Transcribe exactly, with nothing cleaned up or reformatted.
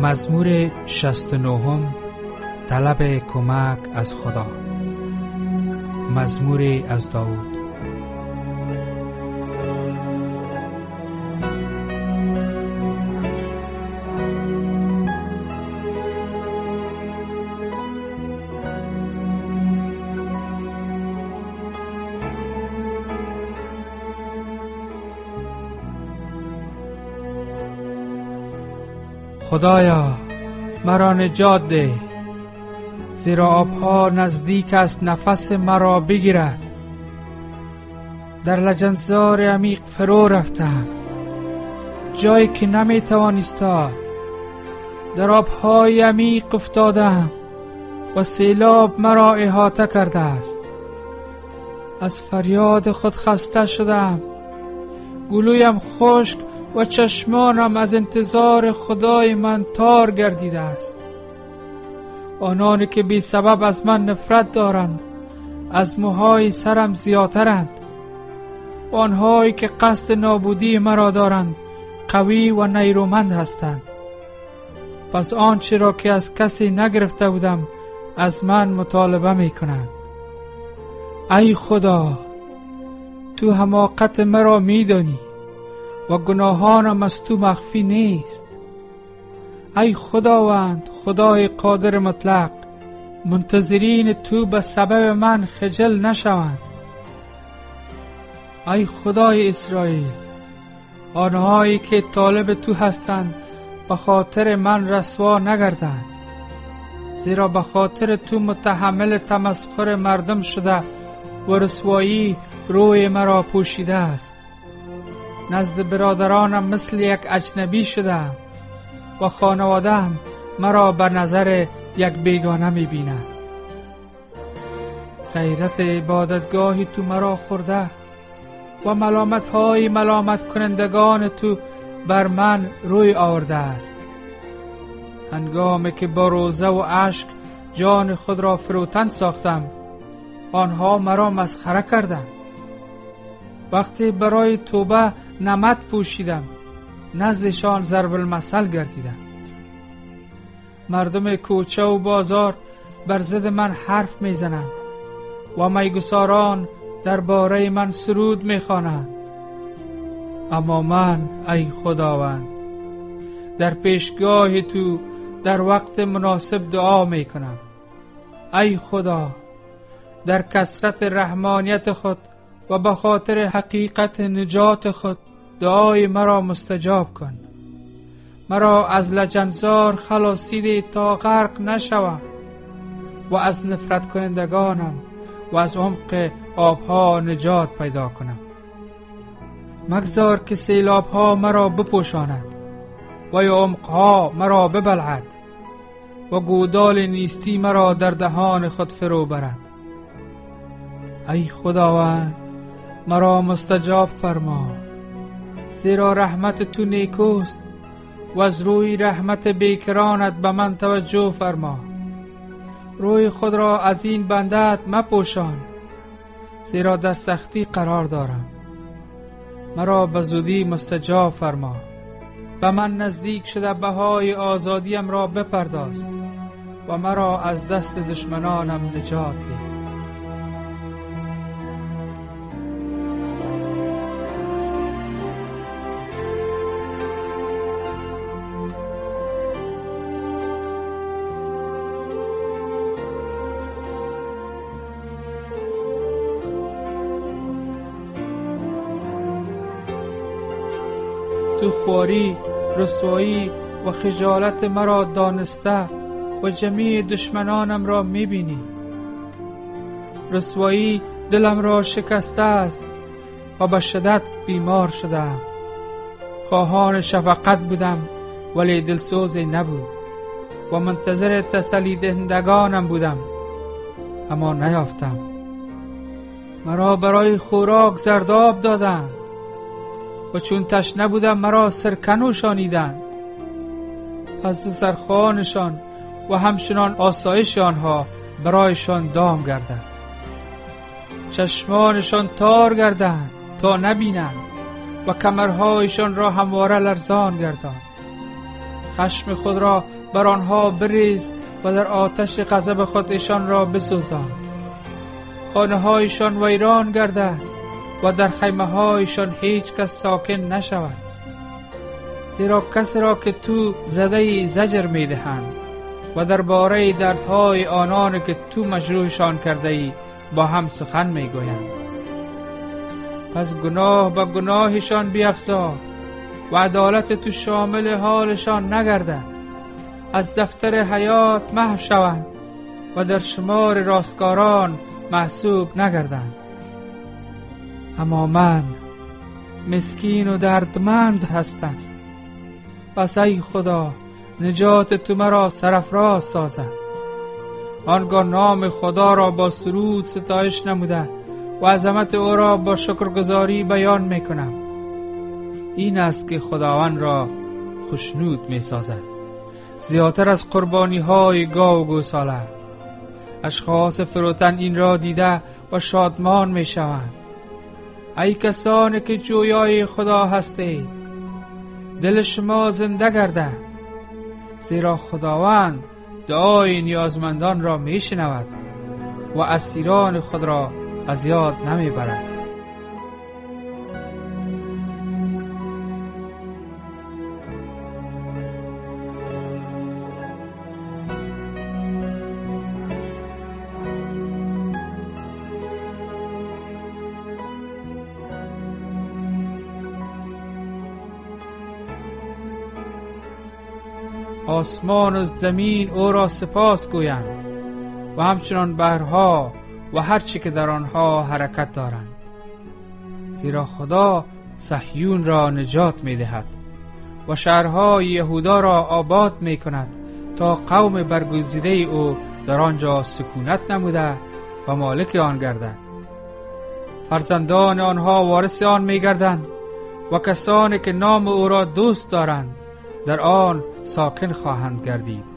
مزمور شصت و نه. طلب کمک از خدا. مزموری از داود. خدایا مرا نجات ده، زیرا آبها نزدیک است نفس مرا بگیرد. در لجنزار عمیق فرو رفتم، جایی که نمیتوان ایستاد. در آبهای عمیق افتادم و سیلاب مرا احاطه کرده است. از فریاد خود خسته شدم، گلویم خشک و چشمانم از انتظار خدای من تار گردیده است. آنانی که بی سبب از من نفرت دارند از موهای سرم زیادترند. آنهایی که قصد نابودی مرا دارند قوی و نیرومند هستند. پس آنچه را که از کسی نگرفته بودم از من مطالبه می کنند. ای خدا، تو حماقت مرا می دانی و گناهانم از تو مخفی نیست. ای خداوند، خدای قادر مطلق، منتظرین تو به سبب من خجل نشوند. ای خدای اسرائیل، آنهایی که طالب تو هستند به خاطر من رسوا نگردند، زیرا به خاطر تو متحمل تمسخر مردم شده و رسوایی روی مرا پوشیده است. نزد برادرانم مثل یک اجنبی شدم و خانواده‌ام مرا به نظر یک بیگانه می‌بیند. غیرت عبادتگاهی تو مرا خورده و ملامت‌های ملامت کنندگان تو بر من روی آورده است. هنگامی که با روزه و اشک جان خود را فروتن ساختم، آنها مرا مسخره کردند. وقتی برای توبه نمد پوشیدم، نزدشان ضرب المثل گردیدم. مردم کوچه و بازار بر ضد من حرف میزنند و میگساران درباره من سرود میخوانند. اما من ای خداوند در پیشگاه تو در وقت مناسب دعا میکنم. ای خدا، در کثرت رحمانیت خود و به خاطر حقیقت نجات خود دعای مرا مستجاب کن. مرا از لجنزار خلاصیده تا غرق نشوم و از نفرت کنندگانم و از عمق آبها نجات پیدا کنم. مگذار که سیلابها مرا بپوشاند و عمقها مرا ببلعد و گودال نیستی مرا در دهان خود فرو برد. ای خداوند، مرا مستجاب فرما، زیرا رحمت تو نیکوست و از روی رحمت بیکرانت به من توجه فرما. روی خود را از این بندت مپوشان، زیرا در سختی قرار دارم. مرا به زودی مستجاب فرما، به من نزدیک شده بهای آزادیم را بپرداز و مرا از دست دشمنانم نجات ده. تو خواری، رسوایی و خجالت مرا دانسته و جمیع دشمنانم را میبینی. رسوایی دلم را شکسته است و به شدت بیمار شدم. خواهان شفقت بودم ولی دلسوزی نبود و منتظر تسلی دهندگانم بودم اما نیافتم. مرا برای خوراک زرداب دادند و چون تشنه بودم مرا سرکه نوشانیدند. از سرخوانشان و همچنان آسایش آنها برایشان دام گردد. چشمانشان تار گردند تا نبینند و کمرهایشان را همواره لرزان گردان. خشم خود را بر آنها بریز و در آتش غضب خود ایشان را بسوزان. خانه هایشان ویران گردد و در خیمه هایشان هیچ کس ساکن نشود. زیرا کسی را که تو زده زجر می دهند و درباره دردهای آنان که تو مجروحشان کرده ای با هم سخن می گویند. پس گناه به گناهشان بیفزا و عدالت تو شامل حالشان نگردد. از دفتر حیات محو شوند و در شمار راستکاران محسوب نگردند. اما من مسکین و دردمند هستم. پس ای خدا نجات تو مرا سرافراز سازد. آنگاه نام خدا را با سرود ستایش نموده و عظمت او را با شکرگزاری بیان میکنم. این است که خداوند را خوشنود می سازد، زیادتر از قربانی های گاو و گوساله. اشخاص فروتن این را دیده و شادمان می شوند. ای کسانی که جویای خدا هستید، دل شما زنده گردد، زیرا خداوند دعای نیازمندان را می شنود و اسیران خود را از یاد نمی برد. آسمان و زمین او را سپاس گویند و همچنان بحرها و هر چی که در آنها حرکت دارند. زیرا خدا صهیون را نجات می دهد و شهرهای یهودا را آباد می کند تا قوم برگزیده او در آنجا سکونت نموده و مالک آن گردد. فرزندان آنها وارث آن می گردند و کسانی که نام او را دوست دارند در آن ساکن خواهند گردید.